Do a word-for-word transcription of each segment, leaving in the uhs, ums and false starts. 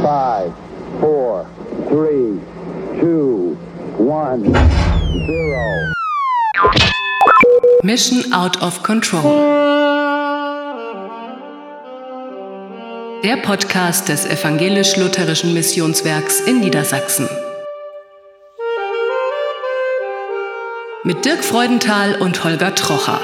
Five, four, three, two, one, zero. Mission Out of Control. Der Podcast des Evangelisch-Lutherischen Missionswerks in Niedersachsen. Mit Dirk Freudenthal und Holger Trocher.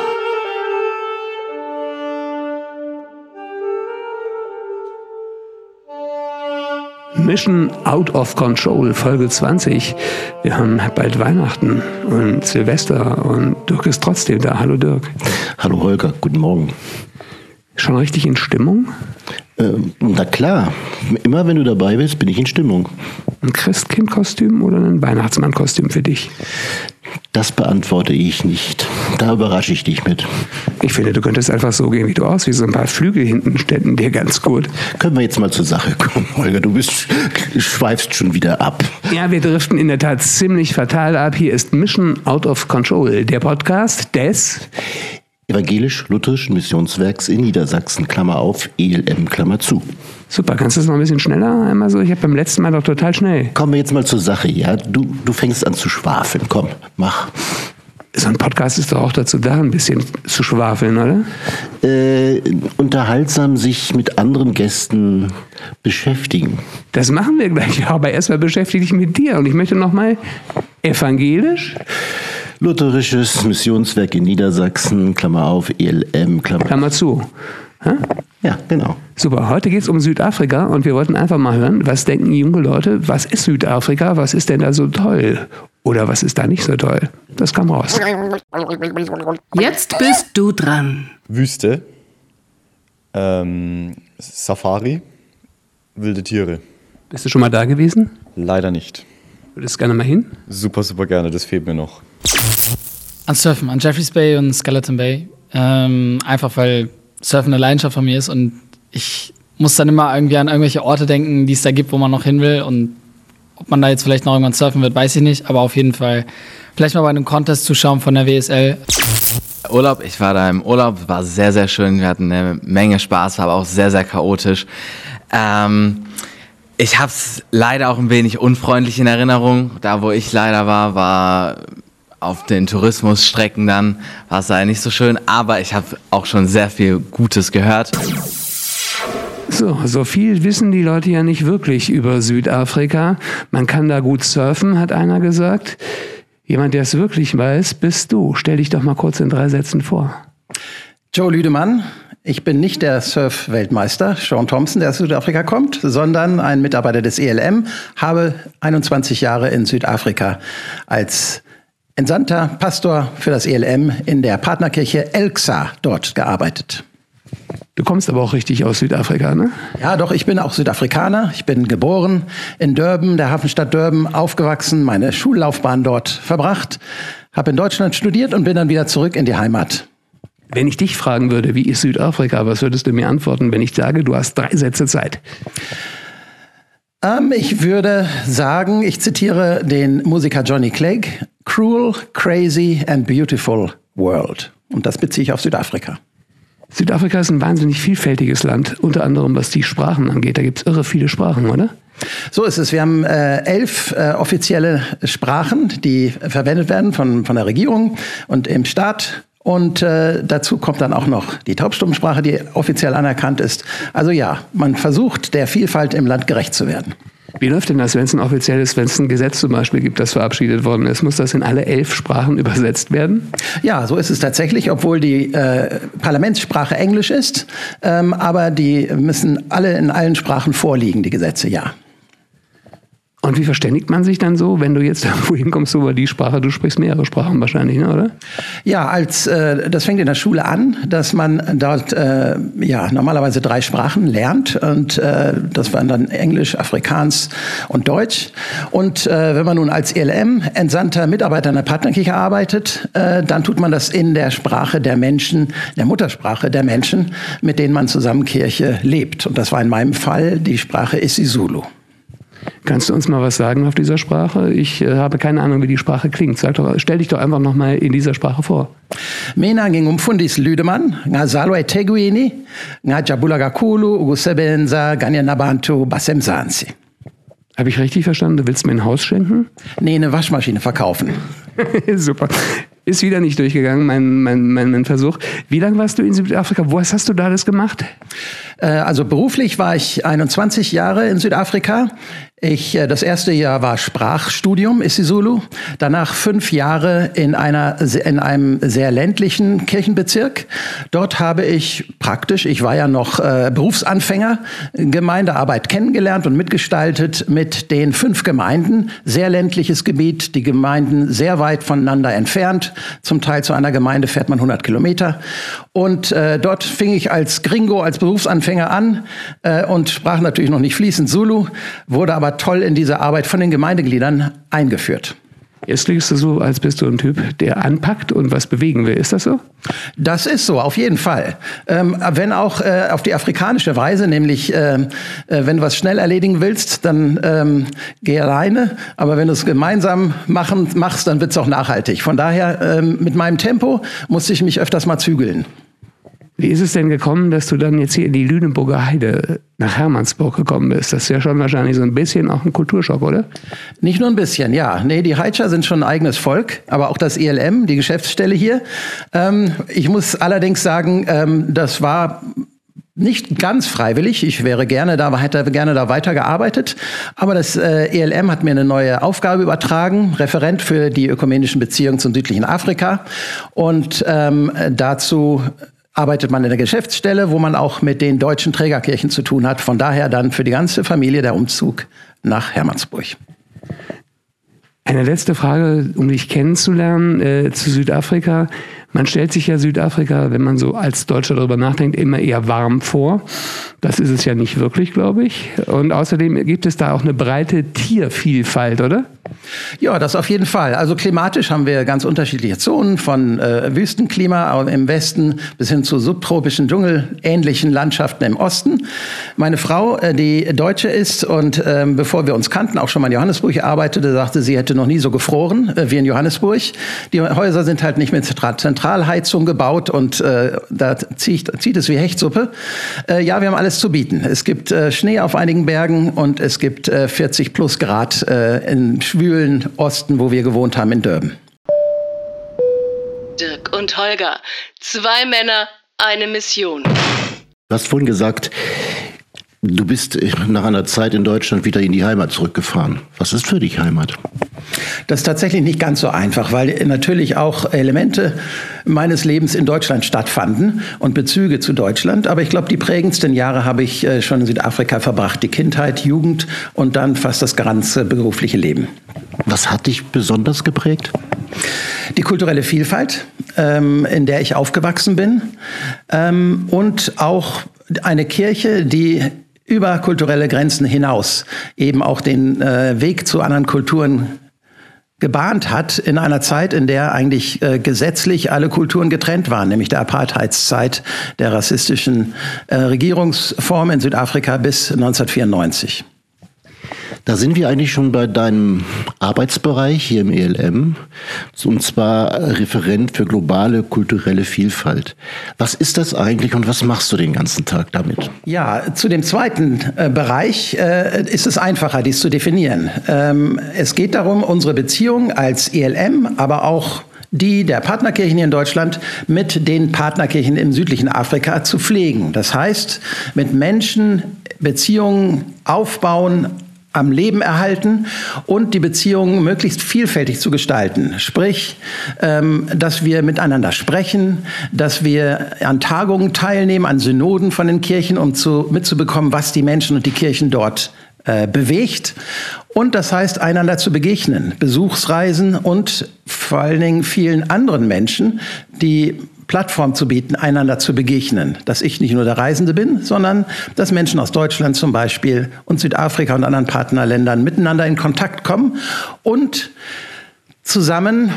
Mission Out of Control, Folge zwanzig. Wir haben bald Weihnachten und Silvester und Dirk ist trotzdem da. Hallo Dirk. Hallo Holger, guten Morgen. Schon richtig in Stimmung? Ähm, na klar, immer wenn du dabei bist, bin ich in Stimmung. Ein Christkind-Kostüm oder ein Weihnachtsmann-Kostüm für dich? Das beantworte ich nicht. Da überrasche ich dich mit. Ich finde, du könntest einfach so gehen, wie du aussiehst. So ein paar Flügel hinten ständen dir ganz gut. Können wir jetzt mal zur Sache kommen, Holger? Du bist, schweifst schon wieder ab. Ja, wir driften in der Tat ziemlich fatal ab. Hier ist Mission Out of Control, der Podcast des Evangelisch-Lutherischen Missionswerks in Niedersachsen, Klammer auf, E L M, Klammer zu. Super, kannst du das noch ein bisschen schneller? Einmal so, ich habe beim letzten Mal doch total schnell. Kommen wir jetzt mal zur Sache, ja? Du, du fängst an zu schwafeln, komm, mach. So ein Podcast ist doch auch dazu da, ein bisschen zu schwafeln, oder? Äh, unterhaltsam sich mit anderen Gästen beschäftigen. Das machen wir gleich, aber erstmal beschäftige ich mich mit dir. Und ich möchte nochmal evangelisch... Lutherisches Missionswerk in Niedersachsen, Klammer auf, E L M, Klammer, Klammer zu. Ha? Ja, genau. Super, heute geht es um Südafrika und wir wollten einfach mal hören, was denken junge Leute, was ist Südafrika, was ist denn da so toll? Oder was ist da nicht so toll? Das kam raus. Jetzt bist du dran. Wüste, ähm, Safari, wilde Tiere. Bist du schon mal da gewesen? Leider nicht. Würdest du gerne mal hin? Super, super gerne, das fehlt mir noch. An Surfen, an Jeffreys Bay und Skeleton Bay. Ähm, einfach weil Surfen eine Leidenschaft von mir ist und ich muss dann immer irgendwie an irgendwelche Orte denken, die es da gibt, wo man noch hin will. Und ob man da jetzt vielleicht noch irgendwann surfen wird, weiß ich nicht. Aber auf jeden Fall vielleicht mal bei einem Contest zuschauen von der W S L. Urlaub, ich war da im Urlaub, war sehr, sehr schön. Wir hatten eine Menge Spaß, war aber auch sehr, sehr chaotisch. Ähm, ich habe es leider auch ein wenig unfreundlich in Erinnerung. Da, wo ich leider war, war auf den Tourismusstrecken dann, war es leider nicht so schön. Aber ich habe auch schon sehr viel Gutes gehört. So, so viel wissen die Leute ja nicht wirklich über Südafrika. Man kann da gut surfen, hat einer gesagt. Jemand, der es wirklich weiß, bist du. Stell dich doch mal kurz in drei Sätzen vor. Joe Lüdemann. Ich bin nicht der Surf-Weltmeister, Sean Thompson, der aus Südafrika kommt, sondern ein Mitarbeiter des E L M, habe einundzwanzig Jahre in Südafrika als entsandter Pastor für das E L M in der Partnerkirche Elxa dort gearbeitet. Du kommst aber auch richtig aus Südafrika, ne? Ja, doch, ich bin auch Südafrikaner. Ich bin geboren in Durban, der Hafenstadt Durban, aufgewachsen, meine Schullaufbahn dort verbracht, habe in Deutschland studiert und bin dann wieder zurück in die Heimat. Wenn ich dich fragen würde, wie ist Südafrika, was würdest du mir antworten, wenn ich sage, du hast drei Sätze Zeit? Ähm, ich würde sagen, ich zitiere den Musiker Johnny Clegg, Cruel, Crazy and Beautiful World. Und das beziehe ich auf Südafrika. Südafrika ist ein wahnsinnig vielfältiges Land, unter anderem was die Sprachen angeht. Da gibt es irre viele Sprachen, oder? So ist es. Wir haben äh, elf äh, offizielle Sprachen, die verwendet werden von, von der Regierung und im Staat. Und äh, dazu kommt dann auch noch die Taubstummensprache, die offiziell anerkannt ist. Also ja, man versucht, der Vielfalt im Land gerecht zu werden. Wie läuft denn das, wenn es ein offizielles, wenn es ein Gesetz zum Beispiel gibt, das verabschiedet worden ist? Muss das in alle elf Sprachen übersetzt werden? Ja, so ist es tatsächlich, obwohl die äh, Parlamentssprache Englisch ist. Ähm, aber die müssen alle in allen Sprachen vorliegen, die Gesetze, ja. Und wie verständigt man sich dann so, wenn du jetzt irgendwo hinkommst über die Sprache? Du sprichst mehrere Sprachen wahrscheinlich, ne, oder? Ja, als äh, das fängt in der Schule an, dass man dort äh, ja normalerweise drei Sprachen lernt und äh, das waren dann Englisch, Afrikaans und Deutsch. Und äh, wenn man nun als E L M entsandter Mitarbeiter in der Partnerkirche arbeitet, äh, dann tut man das in der Sprache der Menschen, der Muttersprache der Menschen, mit denen man zusammen Kirche lebt. Und das war in meinem Fall die Sprache isiZulu. Kannst du uns mal was sagen auf dieser Sprache? Ich äh, habe keine Ahnung, wie die Sprache klingt. Sag doch, stell dich doch einfach noch mal in dieser Sprache vor. Mina ging umfundis Lüdemann, nga Salwe Teguini, nga Jabulagakulu, Ugusebenza, Ganyanabantu, Basemsansi. Habe ich richtig verstanden? Du willst mir ein Haus schenken? Nee, eine Waschmaschine verkaufen. Super. Ist wieder nicht durchgegangen, mein, mein, mein, mein Versuch. Wie lange warst du in Südafrika? Was hast du da alles gemacht? Also beruflich war ich einundzwanzig Jahre in Südafrika. Ich, das erste Jahr war Sprachstudium, isiZulu. Danach fünf Jahre in, einer, in einem sehr ländlichen Kirchenbezirk. Dort habe ich praktisch, ich war ja noch äh, Berufsanfänger, Gemeindearbeit kennengelernt und mitgestaltet mit den fünf Gemeinden. Sehr ländliches Gebiet, die Gemeinden sehr weit voneinander entfernt. Zum Teil zu einer Gemeinde fährt man hundert Kilometer. Und äh, dort fing ich als Gringo, als Berufsanfänger an äh, und sprach natürlich noch nicht fließend Zulu, wurde aber toll in diese Arbeit von den Gemeindegliedern eingeführt. Jetzt klingst du so, als bist du ein Typ, der anpackt und was bewegen will. Ist das so? Das ist so, auf jeden Fall. Ähm, wenn auch äh, auf die afrikanische Weise, nämlich äh, äh, wenn du was schnell erledigen willst, dann ähm, geh alleine. Aber wenn du es gemeinsam machen, machst, dann wird es auch nachhaltig. Von daher, ähm, mit meinem Tempo musste ich mich öfters mal zügeln. Wie ist es denn gekommen, dass du dann jetzt hier in die Lüneburger Heide nach Hermannsburg gekommen bist? Das ist ja schon wahrscheinlich so ein bisschen auch ein Kulturschock, oder? Nicht nur ein bisschen, ja. Nee, die Heitscher sind schon ein eigenes Volk, aber auch das E L M, die Geschäftsstelle hier. Ähm, ich muss allerdings sagen, ähm, das war nicht ganz freiwillig. Ich wäre gerne da, hätte gerne da weitergearbeitet. Aber das äh, E L M hat mir eine neue Aufgabe übertragen, Referent für die ökumenischen Beziehungen zum südlichen Afrika. Und ähm, dazu arbeitet man in der Geschäftsstelle, wo man auch mit den deutschen Trägerkirchen zu tun hat. Von daher dann für die ganze Familie der Umzug nach Hermannsburg. Eine letzte Frage, um dich kennenzulernen, äh, zu Südafrika. Man stellt sich ja Südafrika, wenn man so als Deutscher darüber nachdenkt, immer eher warm vor. Das ist es ja nicht wirklich, glaube ich. Und außerdem gibt es da auch eine breite Tiervielfalt, oder? Ja, das auf jeden Fall. Also klimatisch haben wir ganz unterschiedliche Zonen, von äh, Wüstenklima im Westen bis hin zu subtropischen, dschungelähnlichen Landschaften im Osten. Meine Frau, äh, die Deutsche ist und äh, bevor wir uns kannten, auch schon mal in Johannesburg arbeitete, sagte, sie hätte noch nie so gefroren äh, wie in Johannesburg. Die Häuser sind halt nicht mit Zentralheizung gebaut und äh, da zieht, zieht es wie Hechtsuppe. Äh, ja, wir haben alles zu bieten. Es gibt äh, Schnee auf einigen Bergen und es gibt äh, vierzig plus Grad äh, in schwülen Osten, wo wir gewohnt haben, in Durban. Dirk und Holger, zwei Männer, eine Mission. Du hast vorhin gesagt, du bist nach einer Zeit in Deutschland wieder in die Heimat zurückgefahren. Was ist für dich Heimat? Das ist tatsächlich nicht ganz so einfach, weil natürlich auch Elemente meines Lebens in Deutschland stattfanden und Bezüge zu Deutschland. Aber ich glaube, die prägendsten Jahre habe ich schon in Südafrika verbracht. Die Kindheit, Jugend und dann fast das ganze berufliche Leben. Was hat dich besonders geprägt? Die kulturelle Vielfalt, ähm, in der ich aufgewachsen bin. Ähm, und auch eine Kirche, die über kulturelle Grenzen hinaus eben auch den äh, Weg zu anderen Kulturen gebahnt hat, in einer Zeit, in der eigentlich äh, gesetzlich alle Kulturen getrennt waren, nämlich der Apartheidszeit der rassistischen äh, Regierungsform in Südafrika bis neunzehnhundertvierundneunzig. Da sind wir eigentlich schon bei deinem Arbeitsbereich hier im E L M, und zwar Referent für globale kulturelle Vielfalt. Was ist das eigentlich und was machst du den ganzen Tag damit? Ja, zu dem zweiten äh, Bereich äh, ist es einfacher, dies zu definieren. Ähm, es geht darum, unsere Beziehung als E L M, aber auch die der Partnerkirchen hier in Deutschland mit den Partnerkirchen im südlichen Afrika zu pflegen. Das heißt, mit Menschen Beziehungen aufbauen, am Leben erhalten und die Beziehungen möglichst vielfältig zu gestalten. Sprich, ähm, dass wir miteinander sprechen, dass wir an Tagungen teilnehmen, an Synoden von den Kirchen, um zu, mitzubekommen, was die Menschen und die Kirchen dort äh, bewegt. Und das heißt, einander zu begegnen, Besuchsreisen und vor allen Dingen vielen anderen Menschen, die Plattform zu bieten, einander zu begegnen. Dass ich nicht nur der Reisende bin, sondern dass Menschen aus Deutschland zum Beispiel und Südafrika und anderen Partnerländern miteinander in Kontakt kommen und zusammen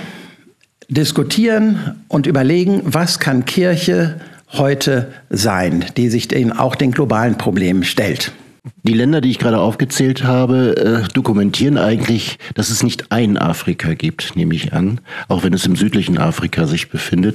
diskutieren und überlegen, was kann Kirche heute sein, die sich den, auch den globalen Problemen stellt. Die Länder, die ich gerade aufgezählt habe, äh, dokumentieren eigentlich, dass es nicht ein Afrika gibt, nehme ich an, auch wenn es im südlichen Afrika sich befindet.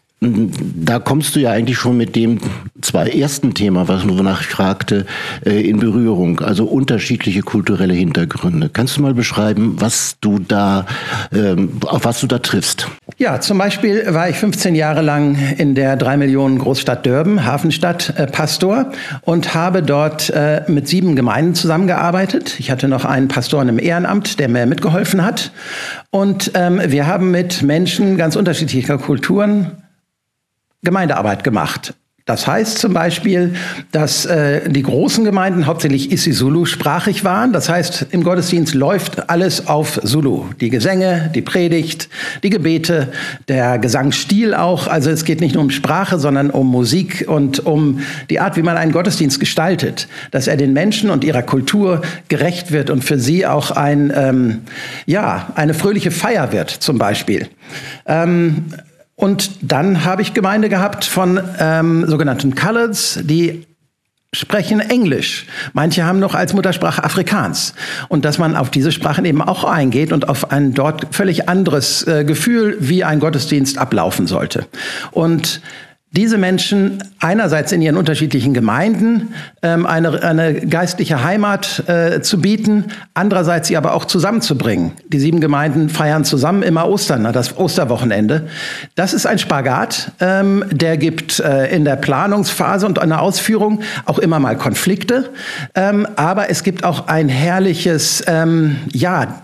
Da kommst du ja eigentlich schon mit dem zwar ersten Thema, was wonach ich fragte, in Berührung, also unterschiedliche kulturelle Hintergründe. Kannst du mal beschreiben, was du da, auf was du da triffst? Ja, zum Beispiel war ich fünfzehn Jahre lang in der drei Millionen Großstadt Durban, Hafenstadt, äh, Pastor und habe dort äh, mit sieben Gemeinden zusammengearbeitet. Ich hatte noch einen Pastoren im Ehrenamt, der mir mitgeholfen hat. Und ähm, wir haben mit Menschen ganz unterschiedlicher Kulturen Gemeindearbeit gemacht. Das heißt zum Beispiel, dass äh, die großen Gemeinden hauptsächlich isiZulu-sprachig waren. Das heißt, im Gottesdienst läuft alles auf Zulu. Die Gesänge, die Predigt, die Gebete, der Gesangsstil auch. Also es geht nicht nur um Sprache, sondern um Musik und um die Art, wie man einen Gottesdienst gestaltet. Dass er den Menschen und ihrer Kultur gerecht wird und für sie auch ein, ähm, ja, eine fröhliche Feier wird zum Beispiel. Ähm, Und dann habe ich Gemeinde gehabt von ähm, sogenannten Coloreds, die sprechen Englisch. Manche haben noch als Muttersprache Afrikaans. Und dass man auf diese Sprachen eben auch eingeht und auf ein dort völlig anderes äh, Gefühl, wie ein Gottesdienst ablaufen sollte. Und diese Menschen einerseits in ihren unterschiedlichen Gemeinden ähm, eine, eine geistliche Heimat äh, zu bieten, andererseits sie aber auch zusammenzubringen. Die sieben Gemeinden feiern zusammen immer Ostern, das Osterwochenende. Das ist ein Spagat, ähm, der gibt äh, in der Planungsphase und in der Ausführung auch immer mal Konflikte, ähm, aber es gibt auch ein herrliches, ähm, ja,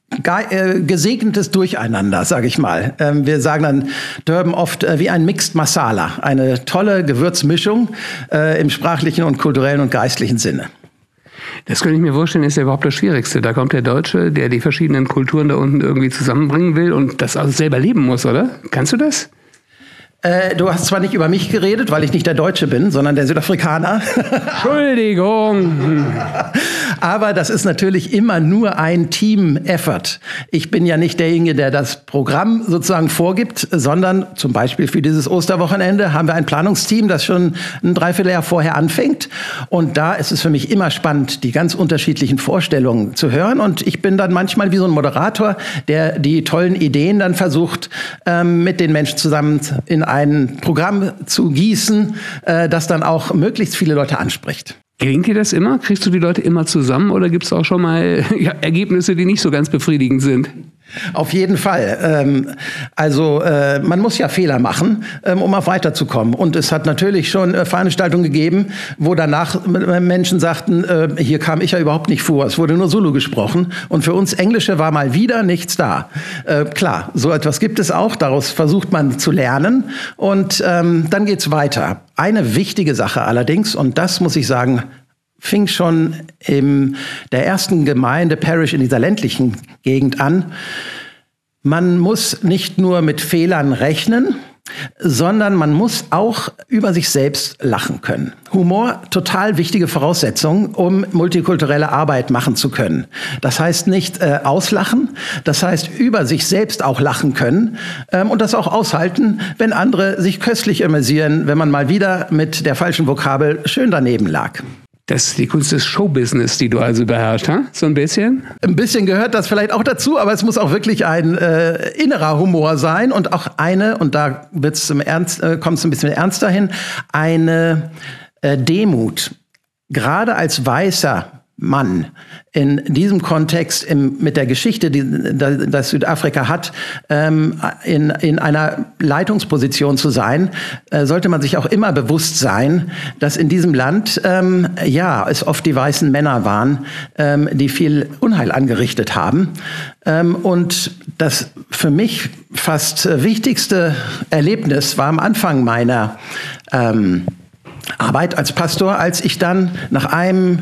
gesegnetes Durcheinander, sage ich mal. Wir sagen dann Durban oft wie ein Mixed Masala, eine tolle Gewürzmischung äh, im sprachlichen und kulturellen und geistlichen Sinne. Das könnte ich mir vorstellen, ist ja überhaupt das Schwierigste. Da kommt der Deutsche, der die verschiedenen Kulturen da unten irgendwie zusammenbringen will und das auch selber leben muss, oder? Kannst du das? Äh, du hast zwar nicht über mich geredet, weil ich nicht der Deutsche bin, sondern der Südafrikaner. Entschuldigung. Aber das ist natürlich immer nur ein Team-Effort. Ich bin ja nicht derjenige, der das Programm sozusagen vorgibt, sondern zum Beispiel für dieses Osterwochenende haben wir ein Planungsteam, das schon ein Dreivierteljahr vorher anfängt. Und da ist es für mich immer spannend, die ganz unterschiedlichen Vorstellungen zu hören. Und ich bin dann manchmal wie so ein Moderator, der die tollen Ideen dann versucht, ähm, mit den Menschen zusammen in ein Programm zu gießen, äh, das dann auch möglichst viele Leute anspricht. Gelingt dir das immer? Kriegst du die Leute immer zusammen oder gibt es auch schon mal ja, Ergebnisse, die nicht so ganz befriedigend sind? Auf jeden Fall. Ähm, also äh, man muss ja Fehler machen, ähm, um auch weiterzukommen. Und es hat natürlich schon äh, Veranstaltungen gegeben, wo danach Menschen sagten, äh, hier kam ich ja überhaupt nicht vor, es wurde nur Zulu gesprochen. Und für uns Englische war mal wieder nichts da. Äh, klar, so etwas gibt es auch, daraus versucht man zu lernen und ähm, dann geht's weiter. Eine wichtige Sache allerdings, und das muss ich sagen, fing schon in der ersten Gemeinde, Parish in dieser ländlichen Gegend an. Man muss nicht nur mit Fehlern rechnen, sondern man muss auch über sich selbst lachen können. Humor, total wichtige Voraussetzung, um multikulturelle Arbeit machen zu können. Das heißt nicht äh, auslachen, das heißt über sich selbst auch lachen können ähm, und das auch aushalten, wenn andere sich köstlich amüsieren, wenn man mal wieder mit der falschen Vokabel schön daneben lag. Das ist die Kunst des Showbusiness, die du also beherrschst, ha? So ein bisschen? Ein bisschen gehört das vielleicht auch dazu, aber es muss auch wirklich ein äh, innerer Humor sein und auch eine, und da wird's im Ernst, äh, kommt es ein bisschen ernster hin, eine äh, Demut. Gerade als weißer Mann in diesem Kontext im, mit der Geschichte, die das Südafrika hat, ähm, in, in einer Leitungsposition zu sein, äh, sollte man sich auch immer bewusst sein, dass in diesem Land ähm, ja es oft die weißen Männer waren, ähm, die viel Unheil angerichtet haben. Ähm, und das für mich fast wichtigste Erlebnis war am Anfang meiner ähm, Arbeit als Pastor, als ich dann nach einem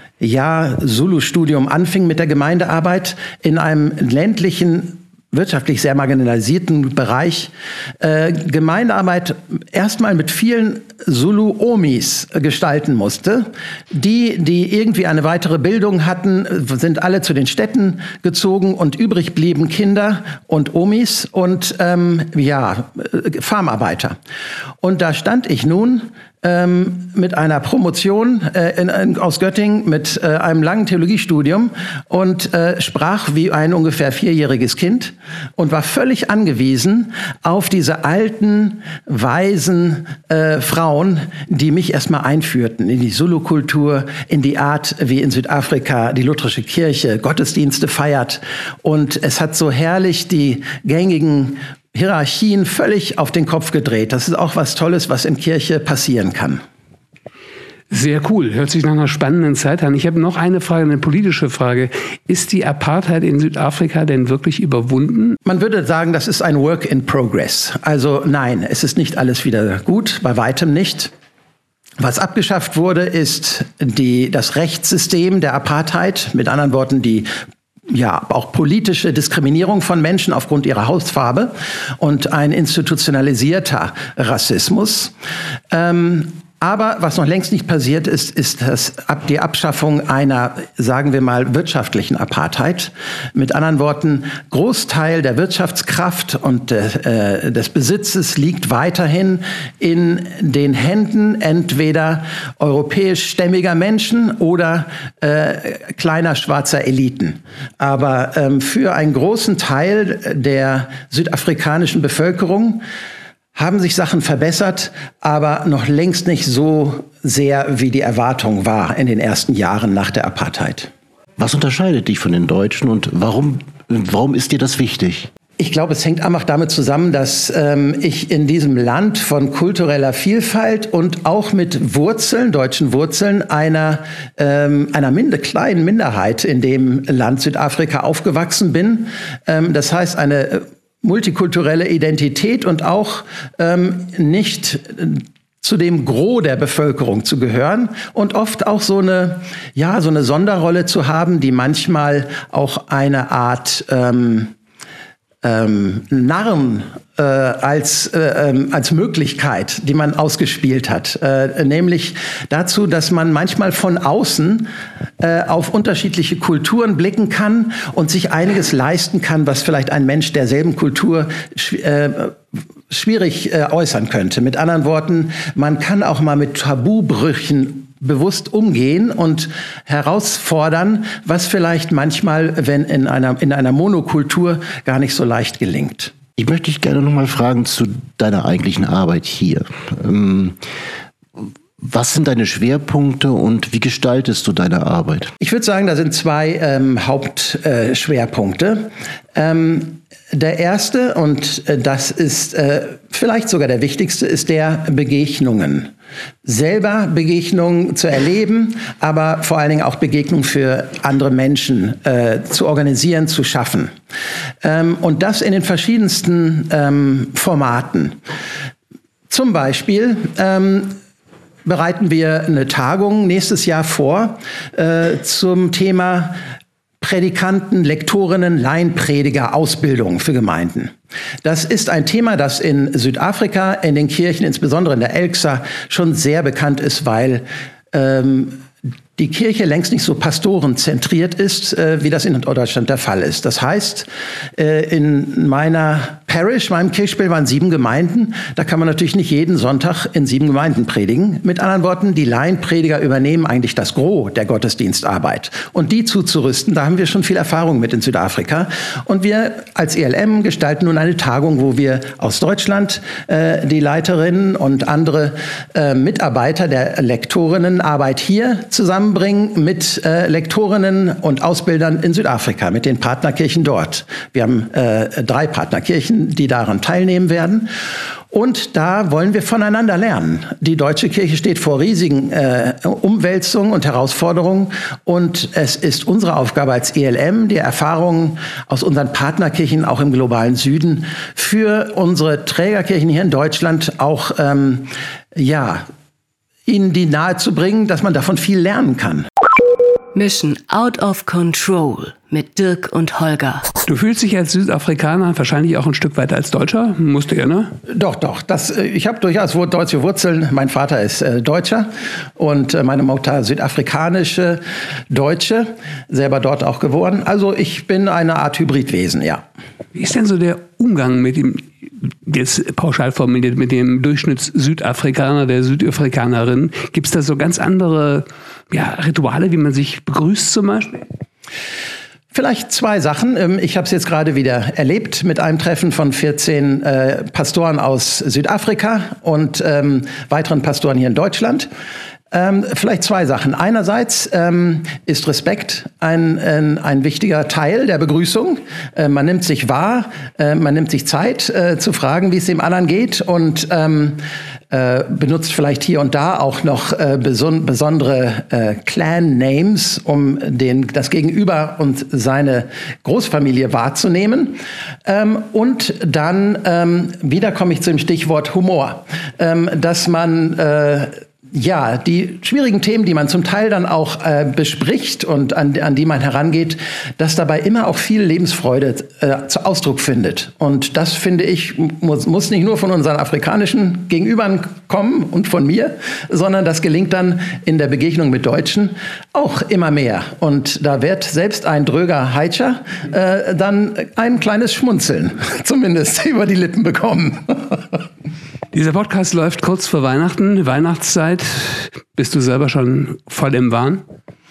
ja, Zulu-Studium anfing mit der Gemeindearbeit in einem ländlichen, wirtschaftlich sehr marginalisierten Bereich, äh, Gemeindearbeit erstmal mit vielen Zulu-Omis gestalten musste. Die, die irgendwie eine weitere Bildung hatten, sind alle zu den Städten gezogen und übrig blieben Kinder und Omis und ähm, ja, Farmarbeiter. Und da stand ich nun ähm, mit einer Promotion äh, in, in, aus Göttingen, mit äh, einem langen Theologiestudium und äh, sprach wie ein ungefähr vierjähriges Kind und war völlig angewiesen auf diese alten, weisen äh, Frauen, die mich erstmal einführten in die Zulu-Kultur, in die Art, wie in Südafrika die lutherische Kirche Gottesdienste feiert. Und es hat so herrlich die gängigen Hierarchien völlig auf den Kopf gedreht. Das ist auch was Tolles, was in Kirche passieren kann. Sehr cool. Hört sich nach einer spannenden Zeit an. Ich habe noch eine Frage, eine politische Frage. Ist die Apartheid in Südafrika denn wirklich überwunden? Man würde sagen, das ist ein Work in Progress. Also nein, es ist nicht alles wieder gut, bei weitem nicht. Was abgeschafft wurde, ist die, das Rechtssystem der Apartheid, mit anderen Worten die ja, auch politische Diskriminierung von Menschen aufgrund ihrer Hautfarbe und ein institutionalisierter Rassismus. Ähm, Aber was noch längst nicht passiert ist, ist das, die Abschaffung einer, sagen wir mal, wirtschaftlichen Apartheid. Mit anderen Worten, Großteil der Wirtschaftskraft und äh, des Besitzes liegt weiterhin in den Händen entweder europäischstämmiger Menschen oder äh, kleiner schwarzer Eliten. Aber ähm, für einen großen Teil der südafrikanischen Bevölkerung haben sich Sachen verbessert, aber noch längst nicht so sehr, wie die Erwartung war in den ersten Jahren nach der Apartheid. Was unterscheidet dich von den Deutschen und warum, warum ist dir das wichtig? Ich glaube, es hängt einfach damit zusammen, dass ähm, ich in diesem Land von kultureller Vielfalt und auch mit Wurzeln, deutschen Wurzeln, einer, ähm, einer minder, kleinen Minderheit in dem Land Südafrika aufgewachsen bin. Ähm, das heißt, eine multikulturelle Identität und auch ähm, nicht zu dem Gros der Bevölkerung zu gehören und oft auch so eine, ja, so eine Sonderrolle zu haben, die manchmal auch eine Art ähm, ähm, Narren äh, als, äh, ähm, als Möglichkeit, die man ausgespielt hat. Äh, nämlich dazu, dass man manchmal von außen äh, auf unterschiedliche Kulturen blicken kann und sich einiges leisten kann, was vielleicht ein Mensch derselben Kultur äh, schwierig äh, äußern könnte. Mit anderen Worten, man kann auch mal mit Tabubrüchen bewusst umgehen und herausfordern, was vielleicht manchmal, wenn in einer, in einer Monokultur gar nicht so leicht gelingt. Ich möchte dich gerne noch mal fragen zu deiner eigentlichen Arbeit hier. Ähm, was sind deine Schwerpunkte und wie gestaltest du deine Arbeit? Ich würde sagen, da sind zwei ähm, Hauptschwerpunkte. Äh, ähm, der erste, und äh, das ist äh, vielleicht sogar der wichtigste, ist der Begegnungen. Selber Begegnungen zu erleben, aber vor allen Dingen auch Begegnungen für andere Menschen äh, zu organisieren, zu schaffen. Ähm, und das in den verschiedensten ähm, Formaten. Zum Beispiel ähm, bereiten wir eine Tagung nächstes Jahr vor äh, zum Thema Prädikanten, Lektorinnen, Laienprediger, Ausbildung für Gemeinden. Das ist ein Thema, das in Südafrika, in den Kirchen, insbesondere in der Elxa, schon sehr bekannt ist, weil ähm, die Kirche längst nicht so pastorenzentriert ist, äh, wie das in Deutschland der Fall ist. Das heißt, äh, in meiner Parish, meinem Kirchspiel, waren sieben Gemeinden. Da kann man natürlich nicht jeden Sonntag in sieben Gemeinden predigen. Mit anderen Worten, die Laienprediger übernehmen eigentlich das Gros der Gottesdienstarbeit. Und die zuzurüsten, da haben wir schon viel Erfahrung mit in Südafrika. Und wir als E L M gestalten nun eine Tagung, wo wir aus Deutschland äh, die Leiterinnen und andere äh, Mitarbeiter der Lektorinnenarbeit hier zusammenbringen mit äh, Lektorinnen und Ausbildern in Südafrika, mit den Partnerkirchen dort. Wir haben äh, drei Partnerkirchen, die daran teilnehmen werden. Und da wollen wir voneinander lernen. Die deutsche Kirche steht vor riesigen äh, Umwälzungen und Herausforderungen. Und es ist unsere Aufgabe als E L M, die Erfahrungen aus unseren Partnerkirchen auch im globalen Süden für unsere Trägerkirchen hier in Deutschland auch, ähm, ja, ihnen die nahezubringen, dass man davon viel lernen kann. Mission Out of Control mit Dirk und Holger. Du fühlst dich als Südafrikaner wahrscheinlich auch ein Stück weiter als Deutscher, musst du ja, ne? Doch, doch. Das, ich habe durchaus deutsche Wurzeln. Mein Vater ist äh, Deutscher und äh, meine Mutter südafrikanische Deutsche, selber dort auch geboren. Also ich bin eine Art Hybridwesen, ja. Wie ist denn so der Umgang mit dem jetzt pauschal formuliert, mit dem Durchschnitts-Südafrikaner, der Südafrikanerin, gibt es da so ganz andere ja, Rituale, wie man sich begrüßt zum Beispiel? Vielleicht zwei Sachen. Ich habe es jetzt gerade wieder erlebt mit einem Treffen von vierzehn äh, Pastoren aus Südafrika und ähm, weiteren Pastoren hier in Deutschland. Ähm, vielleicht zwei Sachen. Einerseits ähm, ist Respekt ein, ein, ein wichtiger Teil der Begrüßung. Äh, man nimmt sich wahr, äh, man nimmt sich Zeit äh, zu fragen, wie es dem anderen geht und ähm, äh, benutzt vielleicht hier und da auch noch äh, beson- besondere äh, Clan-Names, um den, das Gegenüber und seine Großfamilie wahrzunehmen. Ähm, und dann, ähm, wieder komme ich zu dem Stichwort Humor, ähm, dass man äh, ja, die schwierigen Themen, die man zum Teil dann auch äh, bespricht und an, an die man herangeht, dass dabei immer auch viel Lebensfreude äh, zu Ausdruck findet. Und das, finde ich, muss, muss nicht nur von unseren afrikanischen Gegenübern kommen und von mir, sondern das gelingt dann in der Begegnung mit Deutschen auch immer mehr. Und da wird selbst ein dröger Heitscher äh, dann ein kleines Schmunzeln zumindest über die Lippen bekommen. Dieser Podcast läuft kurz vor Weihnachten, Weihnachtszeit. Bist du selber schon voll im Wahn?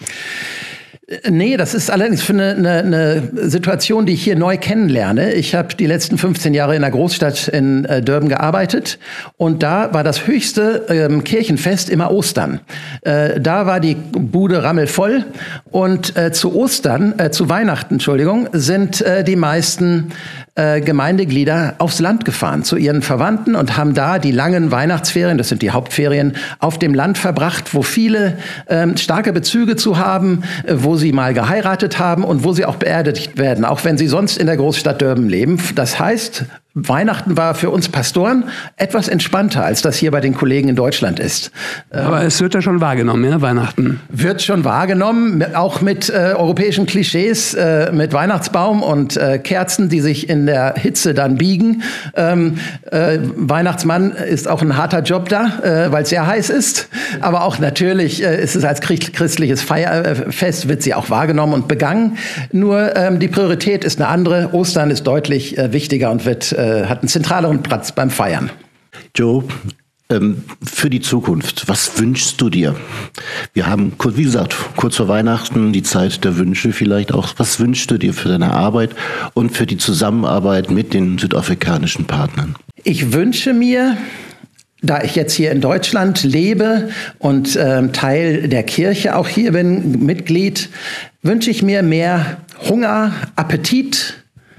Nee, das ist allerdings für eine, eine, eine Situation, die ich hier neu kennenlerne. Ich habe die letzten fünfzehn Jahre in einer Großstadt in äh, Durban gearbeitet und da war das höchste ähm, Kirchenfest immer Ostern. Äh, da war die Bude rammelvoll und äh, zu Ostern, äh, zu Weihnachten, Entschuldigung, sind äh, die meisten äh, Gemeindeglieder aufs Land gefahren zu ihren Verwandten und haben da die langen Weihnachtsferien, das sind die Hauptferien, auf dem Land verbracht, wo viele äh, starke Bezüge zu haben, äh, wo sie mal geheiratet haben und wo sie auch beerdigt werden, auch wenn sie sonst in der Großstadt Durban leben. Das heißt, Weihnachten war für uns Pastoren etwas entspannter, als das hier bei den Kollegen in Deutschland ist. Aber es wird ja schon wahrgenommen, ja, Weihnachten. Wird schon wahrgenommen, auch mit äh, europäischen Klischees, äh, mit Weihnachtsbaum und äh, Kerzen, die sich in der Hitze dann biegen. Ähm, äh, Weihnachtsmann ist auch ein harter Job da, äh, weil es sehr heiß ist. Aber auch natürlich äh, ist es als christliches Feierfest, wird sie auch wahrgenommen und begangen. Nur ähm, die Priorität ist eine andere. Ostern ist deutlich äh, wichtiger und wird äh, hat einen zentraleren Platz beim Feiern. Joe, ähm, für die Zukunft, was wünschst du dir? Wir haben, wie gesagt, kurz vor Weihnachten, die Zeit der Wünsche vielleicht auch. Was wünschst du dir für deine Arbeit und für die Zusammenarbeit mit den südafrikanischen Partnern? Ich wünsche mir, da ich jetzt hier in Deutschland lebe und äh, Teil der Kirche auch hier bin, Mitglied, wünsche ich mir mehr Hunger, Appetit,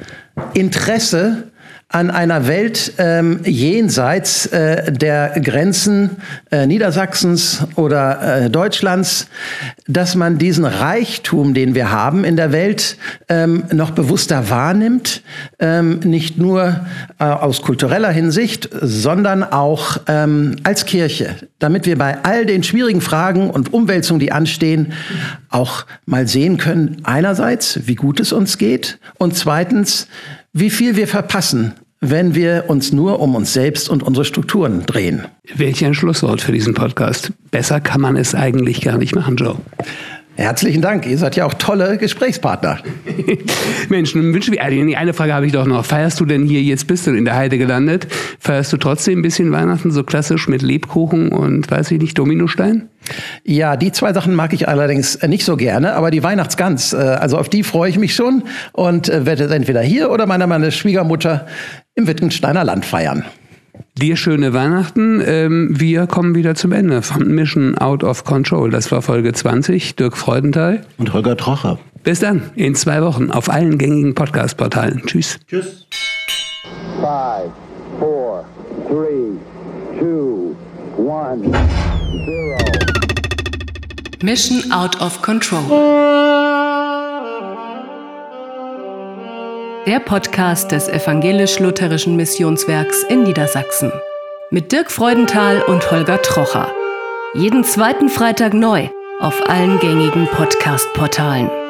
Interesse an einer Welt ähm, jenseits äh, der Grenzen äh, Niedersachsens oder äh, Deutschlands, dass man diesen Reichtum, den wir haben in der Welt, ähm, noch bewusster wahrnimmt, ähm, nicht nur äh, aus kultureller Hinsicht, sondern auch ähm, als Kirche, damit wir bei all den schwierigen Fragen und Umwälzungen, die anstehen, auch mal sehen können, einerseits, wie gut es uns geht und zweitens, wie viel wir verpassen, wenn wir uns nur um uns selbst und unsere Strukturen drehen. Welch ein Schlusswort für diesen Podcast. Besser kann man es eigentlich gar nicht machen, Joe. Herzlichen Dank. Ihr seid ja auch tolle Gesprächspartner. Mensch, nun wünsche ich, eine Frage habe ich doch noch. Feierst du denn hier, jetzt bist du in der Heide gelandet, feierst du trotzdem ein bisschen Weihnachten so klassisch mit Lebkuchen und, weiß ich nicht, Dominostein? Ja, die zwei Sachen mag ich allerdings nicht so gerne, aber die Weihnachtsgans, also auf die freue ich mich schon und werde entweder hier oder meiner meine Schwiegermutter im Wittgensteiner Land feiern. Dir schöne Weihnachten. Wir kommen wieder zum Ende von Mission Out of Control. Das war Folge zwanzig. Dirk Freudenthal und Holger Trocher. Bis dann, in zwei Wochen auf allen gängigen Podcast-Portalen. Tschüss. Tschüss. Five, four, three, two, one, zero. Mission Out of Control. Der Podcast des evangelisch-lutherischen Missionswerks in Niedersachsen. Mit Dirk Freudenthal und Holger Trocher. Jeden zweiten Freitag neu auf allen gängigen Podcast-Portalen.